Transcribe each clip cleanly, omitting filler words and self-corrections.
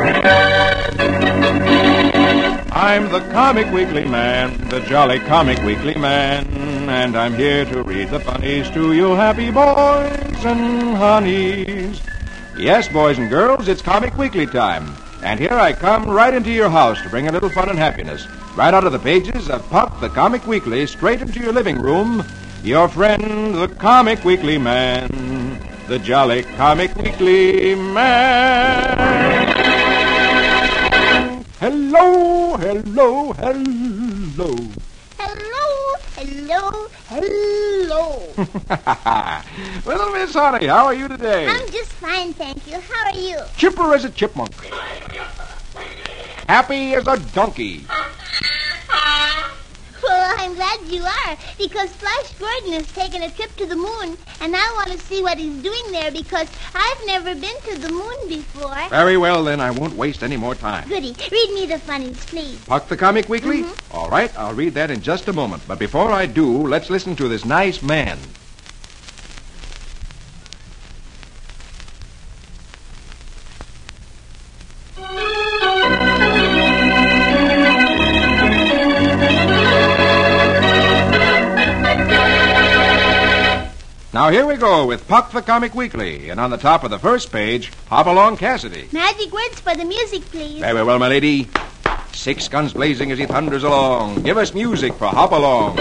I'm the Comic Weekly Man, the jolly Comic Weekly Man, and I'm here to read the funnies to you happy boys and honeys. Yes, boys and girls, it's Comic Weekly time, and here I come right into your house to bring a little fun and happiness, right out of the pages of Puck the Comic Weekly, straight into your living room. Your friend, the Comic Weekly Man, the jolly Comic Weekly Man. Hello, hello, hello. Hello, hello, hello. Well, Miss Honey, how are you today? I'm just fine, thank you. How are you? Chipper as a chipmunk. Happy as a donkey. Well, I'm glad you are, because Flash Gordon has taken a trip to the moon, and I want to see what he's doing there, because I've never been to the moon before. Very well, then. I won't waste any more time. Goody. Read me the funnies, please. Puck the Comic Weekly? Mm-hmm. All right, I'll read that in just a moment. But before I do, let's listen to this nice man. Now, here we go with Puck the Comic Weekly. And on the top of the first page, Hopalong Cassidy. Magic words for the music, please. Very well, my lady. 6 guns blazing as he thunders along. Give us music for Hopalong.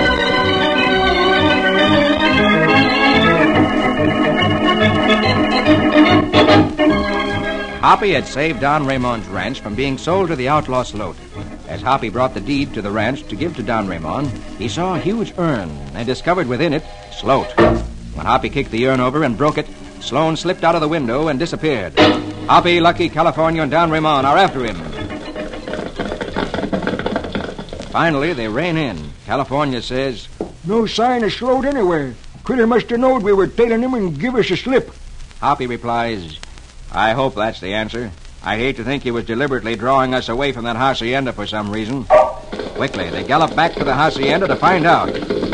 Hoppy had saved Don Raymond's ranch from being sold to the outlaw Sloat. As Hoppy brought the deed to the ranch to give to Don Raymond, he saw a huge urn and discovered within it Sloat. When Hoppy kicked the urn over and broke it, Sloan slipped out of the window and disappeared. Hoppy, Lucky, California, and Don Raymond are after him. Finally, they rein in. California says, "No sign of Sloat anywhere. Critter must have knowed we were tailing him and give us a slip." Hoppy replies, "I hope that's the answer. I hate to think he was deliberately drawing us away from that hacienda for some reason." Quickly, they gallop back to the hacienda to find out.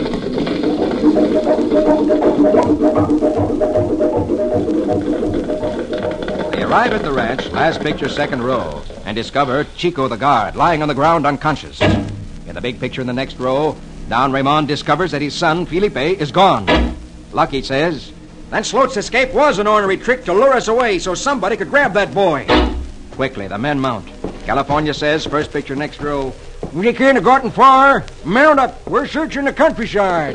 They arrive at the ranch, last picture, second row, and discover Chico the guard lying on the ground unconscious. In the big picture in the next row, Don Raymond discovers that his son, Felipe, is gone. Lucky says, "Then Sloat's escape was an ornery trick to lure us away so somebody could grab that boy." Quickly, the men mount. California says, first picture, next row, "We can't have gotten far. Mount up. We're searching the countryside."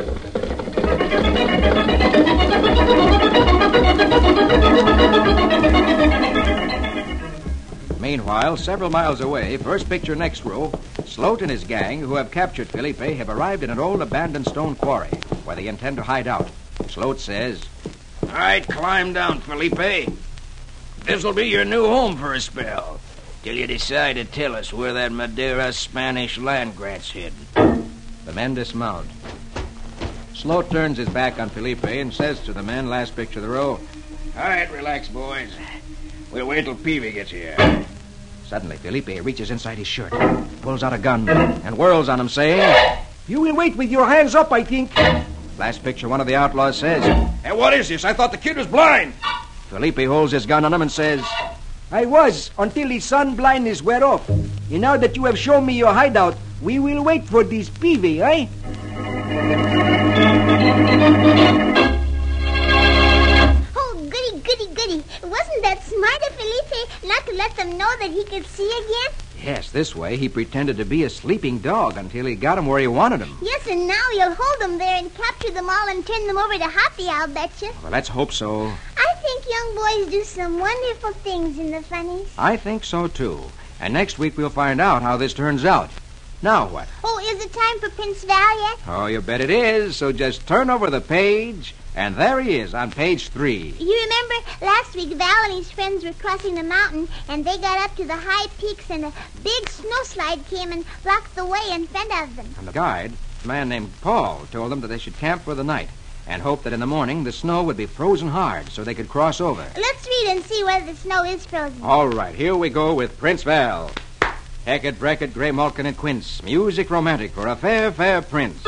Meanwhile, several miles away, first picture, next row, Sloat and his gang, who have captured Felipe, have arrived at an old abandoned stone quarry where they intend to hide out. Sloat says, "All right, climb down, Felipe. This'll be your new home for a spell, till you decide to tell us where that Madeira Spanish land grant's hidden." The men dismount. Sloat turns his back on Felipe and says to the men, last picture of the row, All right, relax, boys. We'll wait till Peavy gets here. Suddenly, Felipe reaches inside his shirt, pulls out a gun, and whirls on him, saying, "You will wait with your hands up, I think." Last picture, one of the outlaws says, Hey, what is this? I thought the kid was blind. Felipe holds his gun on him and says, "I was, until his sun blindness wear off. And now that you have shown me your hideout, we will wait for this Peavy, eh?" Oh, goody, goody, goody. Wasn't that smart of Felipe not to let them know that he could see again? Yes, this way he pretended to be a sleeping dog until he got him where he wanted him. Yes, and now you'll hold them there and capture them all and turn them over to Hoppy, I'll betcha. Well, let's hope so. I think young boys do some wonderful things in the funnies. I think so, too. And next week we'll find out how this turns out. Now what? Oh, is it time for Prince Val yet? Oh, you bet it is. So just turn over the page, and there he is on page 3. You remember last week Val and his friends were crossing the mountain, and they got up to the high peaks, and a big snowslide came and blocked the way in front of them. And the guide, a man named Paul, told them that they should camp for the night and hoped that in the morning the snow would be frozen hard so they could cross over. Let's read and see whether the snow is frozen. All right, here we go with Prince Val. Hackett, Brackett, Gray Malkin, and Quince. Music romantic for a fair, fair prince.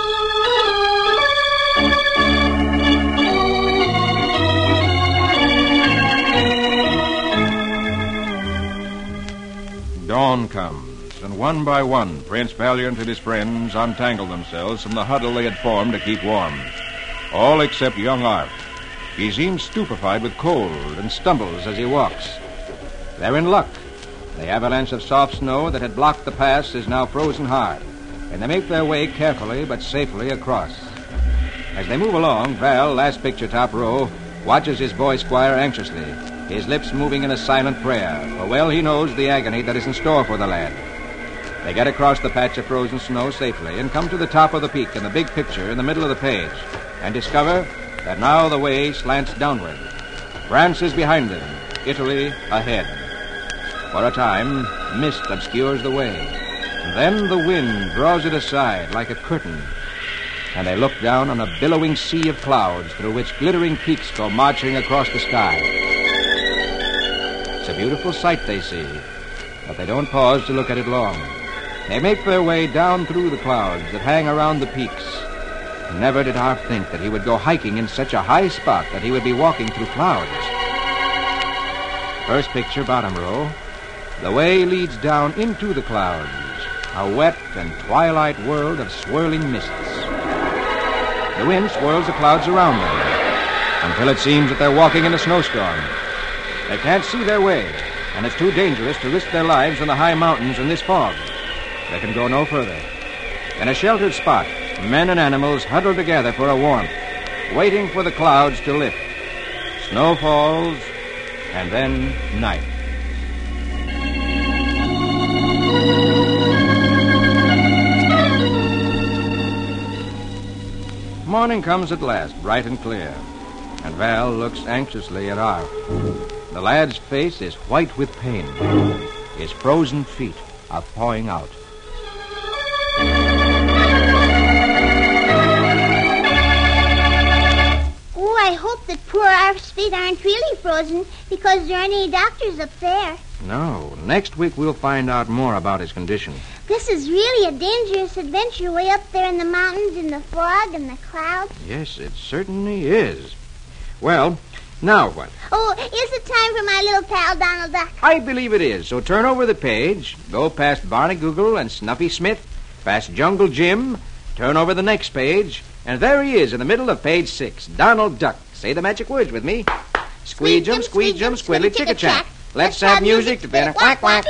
Dawn comes, and one by one, Prince Valiant and his friends untangle themselves from the huddle they had formed to keep warm. All except young Art. He seems stupefied with cold and stumbles as he walks. They're in luck. The avalanche of soft snow that had blocked the pass is now frozen hard, and they make their way carefully but safely across. As they move along, Val, last picture top row, watches his boy squire anxiously, his lips moving in a silent prayer, for well he knows the agony that is in store for the lad. They get across the patch of frozen snow safely and come to the top of the peak in the big picture in the middle of the page, and discover that now the way slants downward. France is behind them, Italy ahead. For a time, mist obscures the way. Then the wind draws it aside like a curtain, and they look down on a billowing sea of clouds through which glittering peaks go marching across the sky. It's a beautiful sight they see, but they don't pause to look at it long. They make their way down through the clouds that hang around the peaks. Never did Art think that he would go hiking in such a high spot that he would be walking through clouds. First picture, bottom row. The way leads down into the clouds, a wet and twilight world of swirling mists. The wind swirls the clouds around them until it seems that they're walking in a snowstorm. They can't see their way, and it's too dangerous to risk their lives in the high mountains in this fog. They can go no further. In a sheltered spot, men and animals huddle together for a warmth, waiting for the clouds to lift. Snow falls, and then night. Morning comes at last, bright and clear, and Val looks anxiously at Art. The lad's face is white with pain. His frozen feet are thawing out. Oh, I hope that poor Arf's feet aren't really frozen because there aren't any doctors up there. No, next week we'll find out more about his condition. This is really a dangerous adventure way up there in the mountains in the fog and the clouds. Yes, it certainly is. Well, now what? Oh, is it time for my little pal Donald Duck? I believe it is. So turn over the page, go past Barney Google and Snuffy Smith, past Jungle Jim, turn over the next page, and there he is in the middle of page 6, Donald Duck. Say the magic words with me. Squeejum, squeejum, squiddly chicka-chack. Let's have music to dinner. Quack, quack.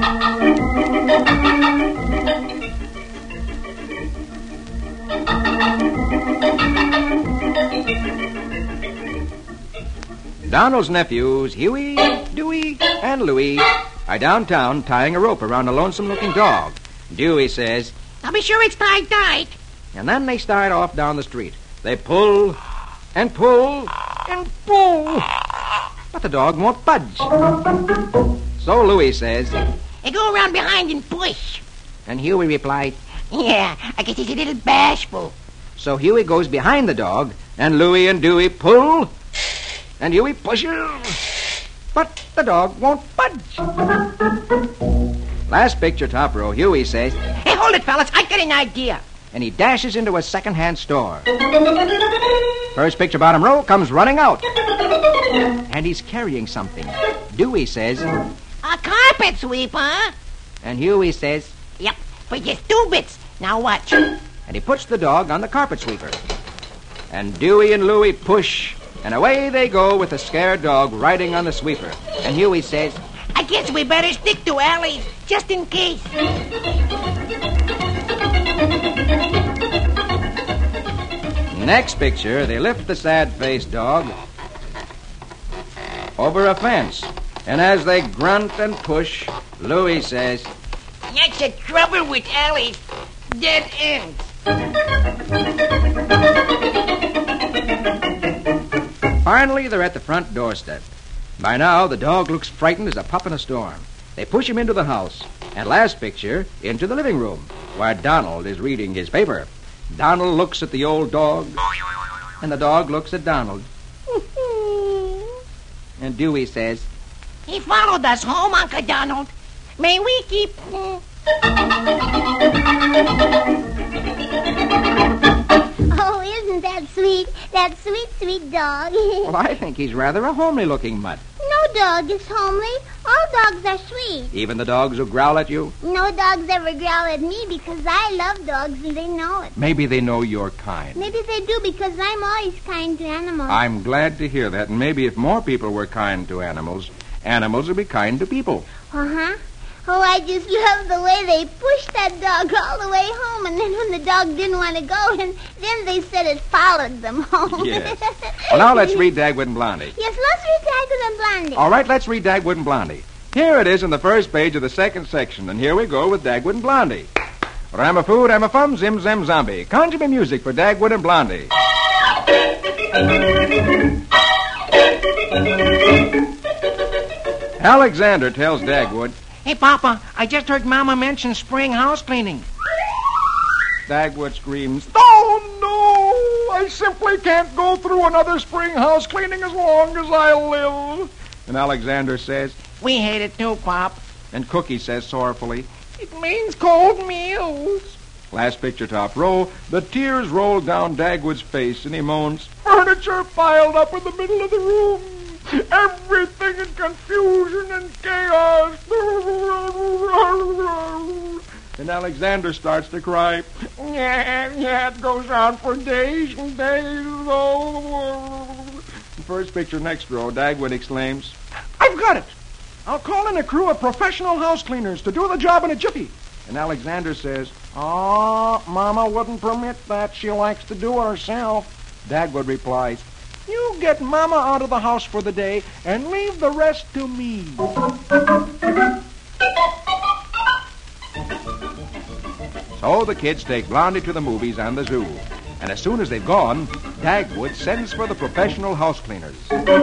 Donald's nephews, Huey, Dewey, and Louie, are downtown tying a rope around a lonesome-looking dog. Dewey says, "I'll be sure it's tied tight." And then they start off down the street. They pull and pull and pull, but the dog won't budge. So Louie says, "I go around behind and push." and Huey replied, "Yeah, I guess he's a little bashful." So Huey goes behind the dog, and Louie and Dewey pull, and Huey pushes, but the dog won't budge. Last picture, top row, Huey says, "Hey, hold it, fellas. I got an idea." and he dashes into a second-hand store. First picture, bottom row, comes running out, and he's carrying something. Dewey says, "A carpet sweeper." and Huey says, "Yep, for just 2 bits. Now watch." and he puts the dog on the carpet sweeper. And Dewey and Louie push, and away they go with the scared dog riding on the sweeper. And Huey says, "I guess we better stick to alleys, just in case." Next picture, they lift the sad-faced dog over a fence. And as they grunt and push, Louie says, That's the trouble with alleys. Dead ends. Finally, they're at the front doorstep. By now, the dog looks frightened as a pup in a storm. They push him into the house, and last picture, into the living room, where Donald is reading his paper. Donald looks at the old dog, and the dog looks at Donald. And Dewey says, He followed us home, Uncle Donald. May we keep... Oh, isn't that sweet? That sweet, sweet dog. well, I think he's rather a homely-looking mutt. No dog is homely. All dogs are sweet. Even the dogs who growl at you? No dogs ever growl at me because I love dogs and they know it. Maybe they know you're kind. Maybe they do because I'm always kind to animals. I'm glad to hear that, and maybe if more people were kind to animals, animals would be kind to people. Uh-huh. Oh, I just love the way they pushed that dog all the way home, and then when the dog didn't want to go, and then they said it followed them home. Yes. Well, now let's read Dagwood and Blondie. Yes, let's read Dagwood and Blondie. All right, let's read Dagwood and Blondie. Here it is in the first page of the second section, and here we go with Dagwood and Blondie. Ramafood, Ramafum, Zim Zim Zombie. Conjure me music for Dagwood and Blondie. Alexander tells Dagwood, Hey, Papa, I just heard Mama mention spring house cleaning. Dagwood screams, "Oh, no! I simply can't go through another spring house cleaning as long as I live." And Alexander says, We hate it too, Pop. and Cookie says sorrowfully, It means cold meals. last picture top row, the tears roll down Dagwood's face, and he moans, "Furniture piled up in the middle of the room. Everything in confusion and chaos." And Alexander starts to cry. Yeah, it goes on for days and days. First picture next row, Dagwood exclaims, "I've got it! I'll call in a crew of professional house cleaners to do the job in a jiffy." And Alexander says, Mama wouldn't permit that. She likes to do it herself. Dagwood replies, "You get Mama out of the house for the day and leave the rest to me." So the kids take Blondie to the movies and the zoo. And as soon as they've gone, Dagwood sends for the professional house cleaners.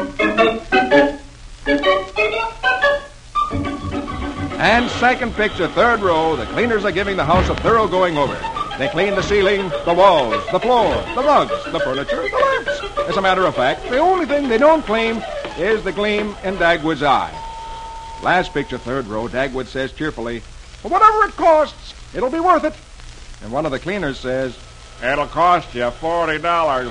And second picture, third row, the cleaners are giving the house a thorough going over. They clean the ceiling, the walls, the floor, the rugs, the furniture, the lamps. As a matter of fact, the only thing they don't clean is the gleam in Dagwood's eye. Last picture, third row, Dagwood says cheerfully, "Whatever it costs, it'll be worth it." And one of the cleaners says, "It'll cost you $40.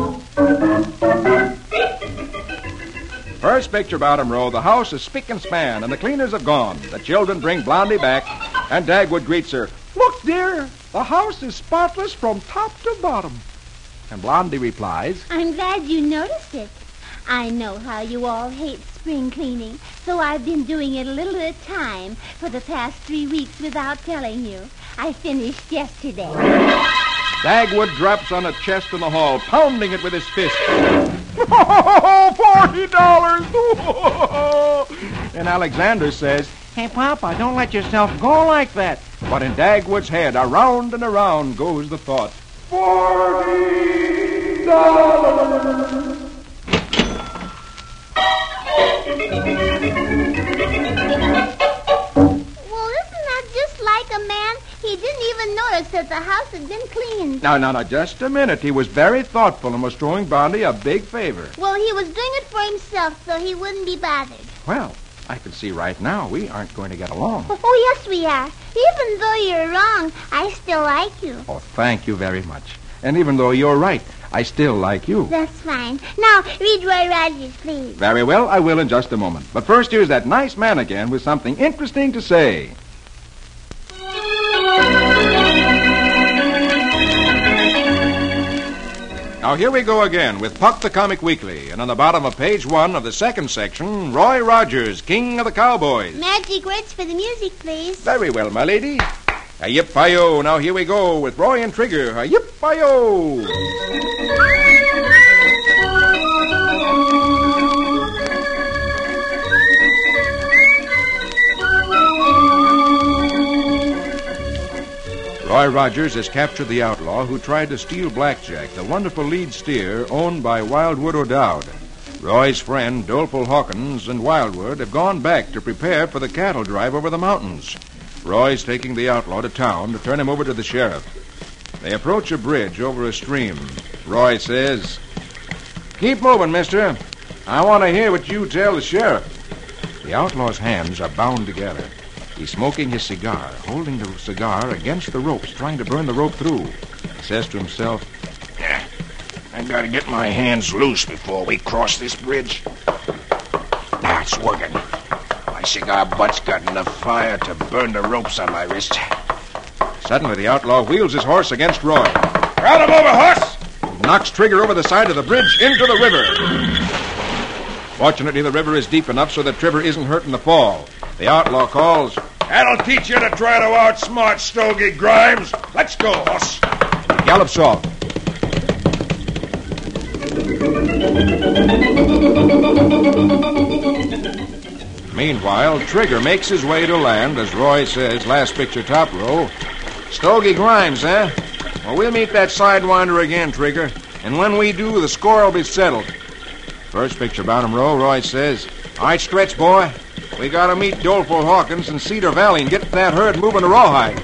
First picture, bottom row, the house is spick and span, and the cleaners have gone. The children bring Blondie back, and Dagwood greets her. "Look, dear, the house is spotless from top to bottom." And Blondie replies, I'm glad you noticed it. I know how you all hate spring cleaning, so I've been doing it a little at a time for the past 3 weeks without telling you. I finished yesterday. Dagwood drops on a chest in the hall, pounding it with his fist. $40! And Alexander says, Hey, Papa, don't let yourself go like that. but in Dagwood's head, around and around goes the thought, $40! Well, isn't that just like a man? He didn't even notice that the house had been cleaned. Now, just a minute. He was very thoughtful and was showing Blondie a big favor. Well, he was doing it for himself so he wouldn't be bothered. Well, I can see right now we aren't going to get along. Oh, yes, we are. Even though you're wrong, I still like you. Oh, thank you very much. And even though you're right, I still like you. That's fine. Now, read Roy Rogers, please. Very well, I will in just a moment. But first, here's that nice man again with something interesting to say. Now, here we go again with Puck the Comic Weekly. And on the bottom of page 1 of the second section, Roy Rogers, King of the Cowboys. Magic words for the music, please. Very well, my lady. Yip-hi-yo. Now, here we go with Roy and Trigger. Yip-hi-yo. Roy Rogers has captured the outlaw who tried to steal Blackjack, the wonderful lead steer owned by Wildwood O'Dowd. Roy's friend, Doleful Hawkins, and Wildwood have gone back to prepare for the cattle drive over the mountains. Roy's taking the outlaw to town to turn him over to the sheriff. They approach a bridge over a stream. Roy says, "Keep moving, mister. I want to hear what you tell the sheriff." The outlaw's hands are bound together. He's smoking his cigar, holding the cigar against the ropes, trying to burn the rope through. He says to himself, I gotta get my hands loose before we cross this bridge. That's working. My cigar butt's got enough fire to burn the ropes on my wrist. Suddenly, the outlaw wheels his horse against Roy. Crowd him over, horse! Knocks Trigger over the side of the bridge into the river. Fortunately, the river is deep enough so that Trigger isn't hurt in the fall. The outlaw calls, That'll teach you to try to outsmart Stogie Grimes. Let's go, horse. He gallops off. Meanwhile, Trigger makes his way to land, as Roy says, last picture top row. Stogie Grimes, eh? Well, we'll meet that sidewinder again, Trigger. And when we do, the score will be settled. First picture bottom row, Roy says, All right, stretch, boy. We gotta meet Doleful Hawkins in Cedar Valley and get that herd moving to Rawhide.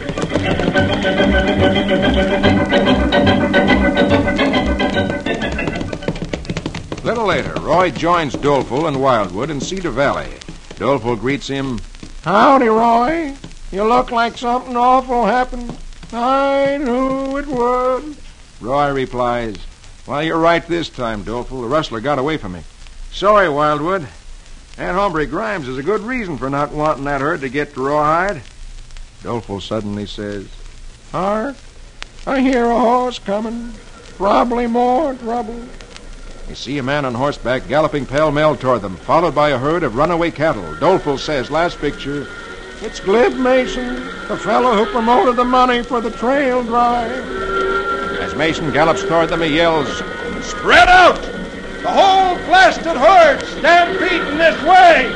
A little later, Roy joins Doleful and Wildwood in Cedar Valley. Doleful greets him, Howdy, Roy. You look like something awful happened. I knew it would. Roy replies, Well, you're right this time, Doleful. The rustler got away from me. Sorry, Wildwood. That hombre Grimes is a good reason for not wanting that herd to get to Rawhide. Doleful suddenly says, Hark, I hear a horse coming. Probably more trouble. You see a man on horseback galloping pell-mell toward them, followed by a herd of runaway cattle. Doleful says, last picture, It's Glib Mason, the fellow who promoted the money for the trail drive. As Mason gallops toward them, he yells, Spread out! The whole blasted herd stampeding this way!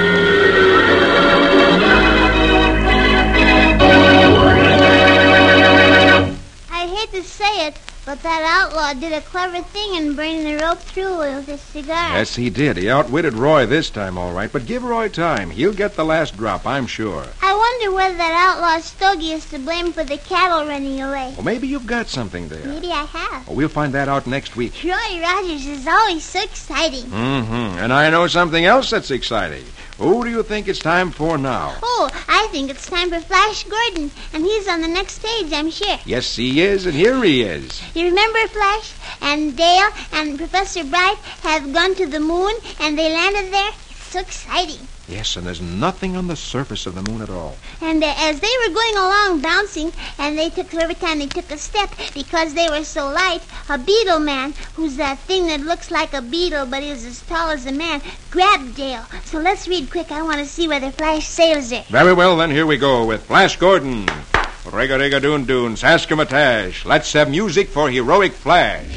I hate to say it, but that outlaw did a clever thing in bringing the rope through with his cigar. Yes, he did. He outwitted Roy this time, all right. But give Roy time. He'll get the last drop, I'm sure. I wonder whether that outlaw Stogie is to blame for the cattle running away. Well, maybe you've got something there. Maybe I have. Well, we'll find that out next week. Roy Rogers is always so exciting. Mm-hmm. And I know something else that's exciting. Who do you think it's time for now? Oh, I think it's time for Flash Gordon, and he's on the next stage, I'm sure. Yes, he is, and here he is. You remember, Flash? And Dale and Professor Bright have gone to the moon, and they landed there? It's so exciting. Yes, and there's nothing on the surface of the moon at all. And as they were going along bouncing, and every time they took a step, because they were so light, a beetle man, who's that thing that looks like a beetle but is as tall as a man, grabbed Dale. So let's read quick. I want to see whether Flash sails it. Very well, then here we go with Flash Gordon. Rig-a-rig-a-doon-doon, Saskimatash. Let's have music for Heroic Flash.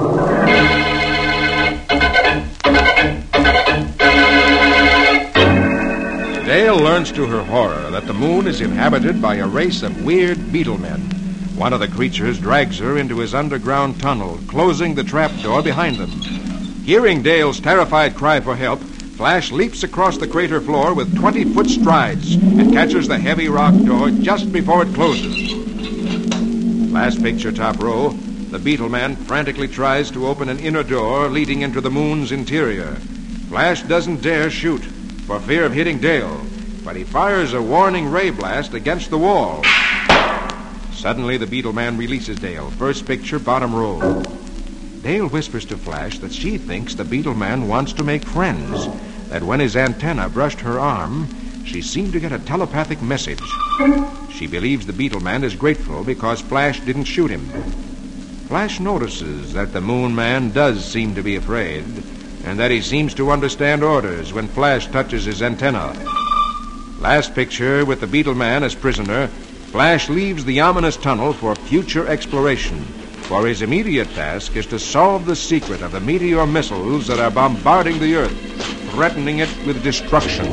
Dale learns to her horror that the moon is inhabited by a race of weird beetle men. One of the creatures drags her into his underground tunnel, closing the trapdoor behind them. Hearing Dale's terrified cry for help, Flash leaps across the crater floor with 20-foot strides and catches the heavy rock door just before it closes. Last picture, top row, the beetle man frantically tries to open an inner door leading into the moon's interior. Flash doesn't dare shoot for fear of hitting Dale, but he fires a warning ray blast against the wall. Suddenly, the beetle man releases Dale. First picture, bottom row. Dale whispers to Flash that she thinks the beetle man wants to make friends, that when his antenna brushed her arm, she seemed to get a telepathic message. She believes the beetle man is grateful because Flash didn't shoot him. Flash notices that the moon man does seem to be afraid, and that he seems to understand orders when Flash touches his antenna. Last picture, with the beetle man as prisoner, Flash leaves the ominous tunnel for future exploration, for his immediate task is to solve the secret of the meteor missiles that are bombarding the Earth, threatening it with destruction.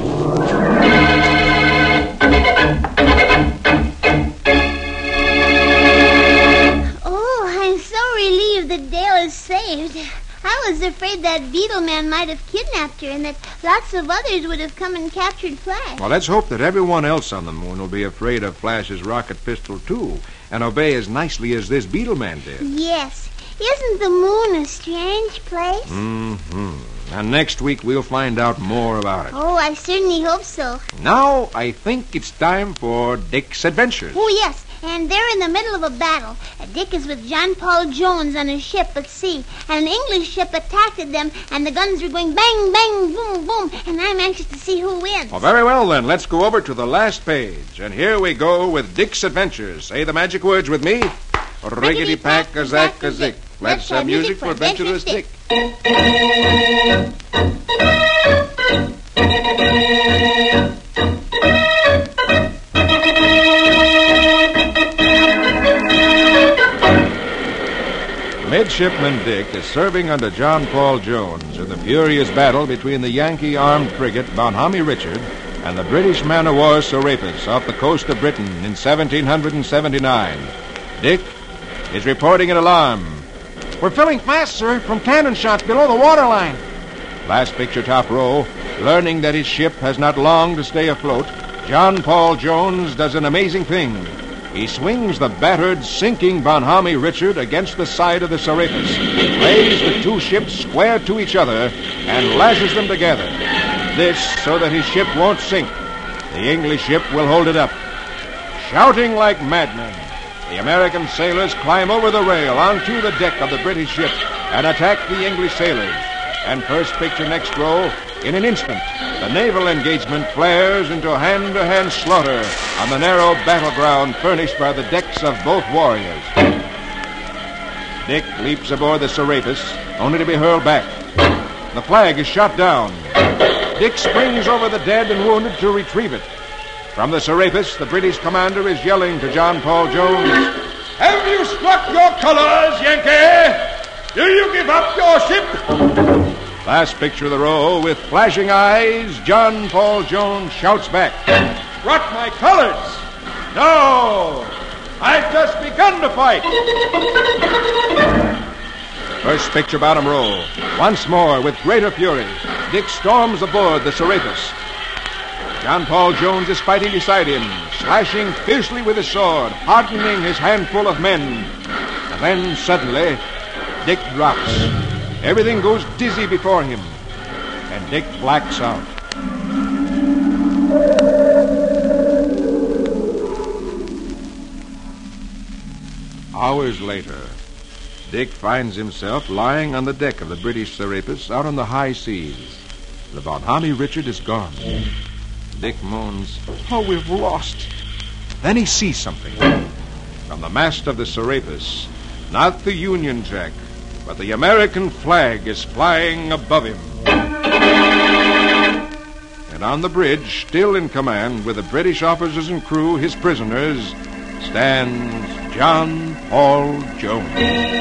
Oh, I'm so relieved that Dale is saved. I was afraid that beetle man might have kidnapped her and that lots of others would have come and captured Flash. Well, let's hope that everyone else on the moon will be afraid of Flash's rocket pistol, too, and obey as nicely as this beetle man did. Yes. Isn't the moon a strange place? Mm-hmm. And next week we'll find out more about it. Oh, I certainly hope so. Now, I think it's time for Dick's Adventures. Oh, yes. and they're in the middle of a battle. Dick is with John Paul Jones on a ship at sea, and an English ship attacked them, and the guns were going bang, bang, boom, boom, and I'm anxious to see who wins. Oh, very well, then. Let's go over to the last page. And here we go with Dick's adventures. Say the magic words with me. Riggedy-pack-a-zack-a-zick. Let's have music for Adventurous Dick. Midshipman Dick is serving under John Paul Jones in the furious battle between the Yankee armed frigate Bonhomme Richard and the British man-of-war Serapis off the coast of Britain in 1779. Dick is reporting an alarm. We're filling fast, sir, from cannon shots below the waterline. Last picture, top row. Learning that his ship has not long to stay afloat, John Paul Jones does an amazing thing. He swings the battered, sinking Bonhomme Richard against the side of the Serapis, lays the two ships square to each other, and lashes them together. This so that his ship won't sink. The English ship will hold it up. Shouting like madmen, the American sailors climb over the rail onto the deck of the British ship and attack the English sailors. And first picture, next row, in an instant, the naval engagement flares into hand-to-hand slaughter on the narrow battleground furnished by the decks of both warriors. Dick leaps aboard the Serapis, only to be hurled back. The flag is shot down. Dick springs over the dead and wounded to retrieve it. From the Serapis, the British commander is yelling to John Paul Jones, Have you struck your colors, Yankee? Do you give up your ship? Last picture of the row, with flashing eyes, John Paul Jones shouts back, Struck my colors? No! I've just begun to fight. First picture, bottom row. Once more, with greater fury, Dick storms aboard the Serapis. John Paul Jones is fighting beside him, slashing fiercely with his sword, hardening his handful of men. And then, suddenly, Dick drops. Everything goes dizzy before him, and Dick blacks out. Hours later, Dick finds himself lying on the deck of the British Serapis out on the high seas. The Bonhomme Richard is gone. Dick moans, Oh, we've lost. Then he sees something. From the mast of the Serapis, not the Union Jack, but the American flag is flying above him. And on the bridge, still in command with the British officers and crew, his prisoners, stands John Paul Jones.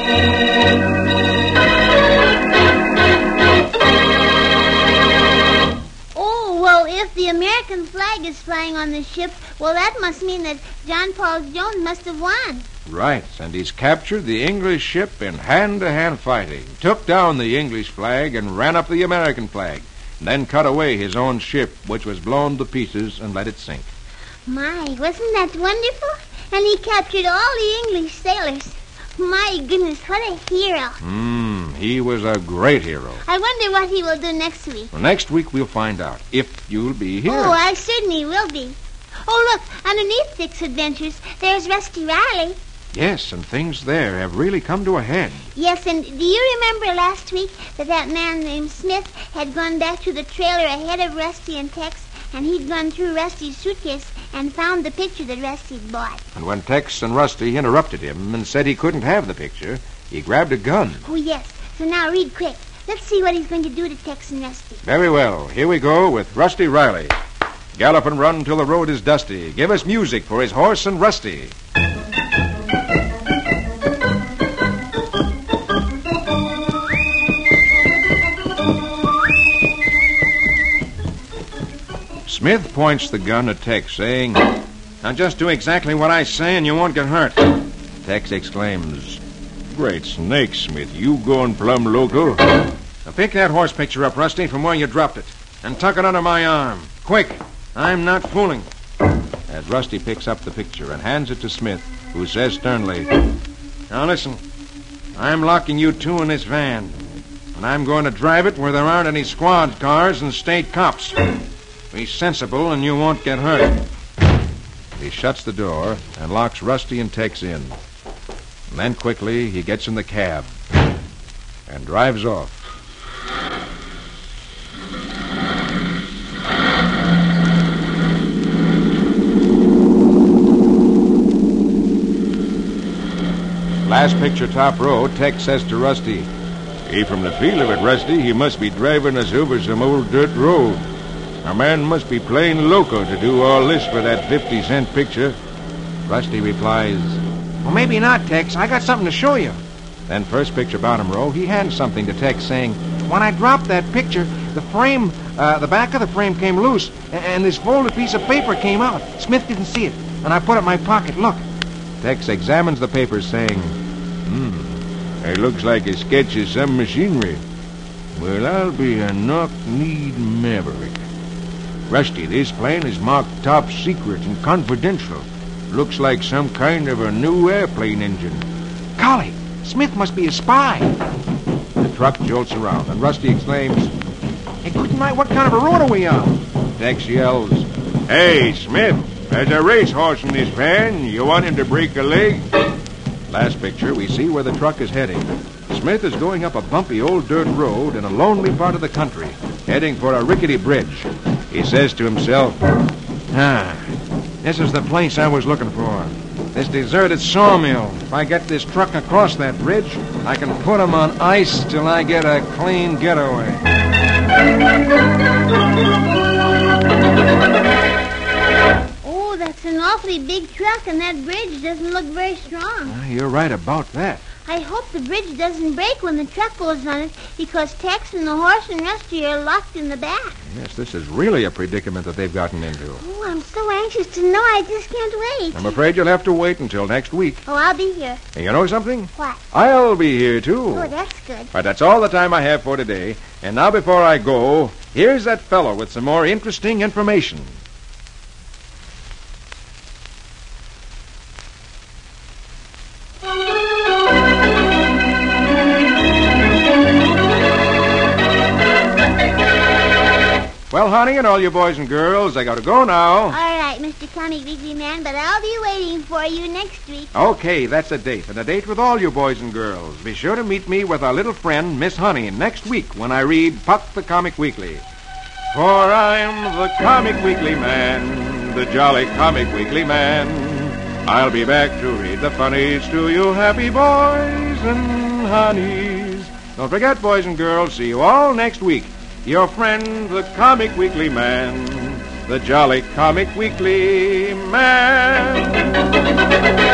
Oh, well, if the American flag is flying on the ship, well, that must mean that John Paul Jones must have won. Right, and he's captured the English ship in hand-to-hand fighting, took down the English flag and ran up the American flag, and then cut away his own ship, which was blown to pieces, and let it sink. My, wasn't that wonderful? And he captured all the English sailors. My goodness, what a hero. He was a great hero. I wonder what he will do next week. Well, next week we'll find out, if you'll be here. Oh, I certainly will be. Oh, look, underneath Dick's adventures, there's Rusty Riley. Yes, and things there have really come to a head. Yes, and do you remember last week that man named Smith had gone back to the trailer ahead of Rusty and Tex, and he'd gone through Rusty's suitcase and found the picture that Rusty'd bought? And when Tex and Rusty interrupted him and said he couldn't have the picture, he grabbed a gun. Oh, yes. So now read quick. Let's see what he's going to do to Tex and Rusty. Very well. Here we go with Rusty Riley. Gallop and run till the road is dusty. Give us music for his horse and Rusty. Smith points the gun at Tex, saying, Now just do exactly what I say and you won't get hurt. Tex exclaims, Great snake, Smith, you going plumb loco. Now pick that horse picture up, Rusty, from where you dropped it, and tuck it under my arm. Quick, I'm not fooling. As Rusty picks up the picture and hands it to Smith, who says sternly, Now listen, I'm locking you two in this van, and I'm going to drive it where there aren't any squad cars and state cops. Be sensible and you won't get hurt. He shuts the door and locks Rusty and Tex in. And then quickly he gets in the cab and drives off. Last picture, top row, Tex says to Rusty, "Hey, from the feel of it, Rusty, he must be driving us over some old dirt road. A man must be plain loco to do all this for that 50-cent picture." Rusty replies, Well, maybe not, Tex. I got something to show you. then first picture, bottom row, he hands something to Tex saying, When I dropped that picture, the frame, the back of the frame came loose, and this folded piece of paper came out. Smith didn't see it, and I put it in my pocket. Look. Tex examines the papers saying, it looks like a sketch of some machinery. Well, I'll be a knock-kneed maverick. Rusty, this plane is marked top secret and confidential. Looks like some kind of a new airplane engine. Golly, Smith must be a spy. The truck jolts around, and Rusty exclaims, Hey, good night, what kind of a road are we on? Tex yells, "Hey, Smith, there's a racehorse in this pan. You want him to break a leg?" Last picture, we see where the truck is heading. Smith is going up a bumpy old dirt road in a lonely part of the country, heading for a rickety bridge. He says to himself, This is the place I was looking for. This deserted sawmill. If I get this truck across that bridge, I can put him on ice till I get a clean getaway. Oh, that's an awfully big truck, and that bridge doesn't look very strong. You're right about that. I hope the bridge doesn't break when the truck goes on it, because Tex and the horse and Rusty are locked in the back. yes, this is really a predicament that they've gotten into. Oh, I'm so anxious to know. I just can't wait. I'm afraid you'll have to wait until next week. Oh, I'll be here. And you know something? What? I'll be here, too. Oh, that's good. But that's all the time I have for today. And now before I go, here's that fellow with some more interesting information. Well, honey, and all you boys and girls, I gotta go now. All right, Mr. Comic Weekly Man, but I'll be waiting for you next week. Okay, that's a date, and a date with all you boys and girls. Be sure to meet me with our little friend, Miss Honey, next week when I read Puck the Comic Weekly. For I'm the Comic Weekly Man, the jolly Comic Weekly Man. I'll be back to read the funnies to you happy boys and honeys. Don't forget, boys and girls, see you all next week. Your friend, the Comic Weekly Man, the jolly Comic Weekly Man.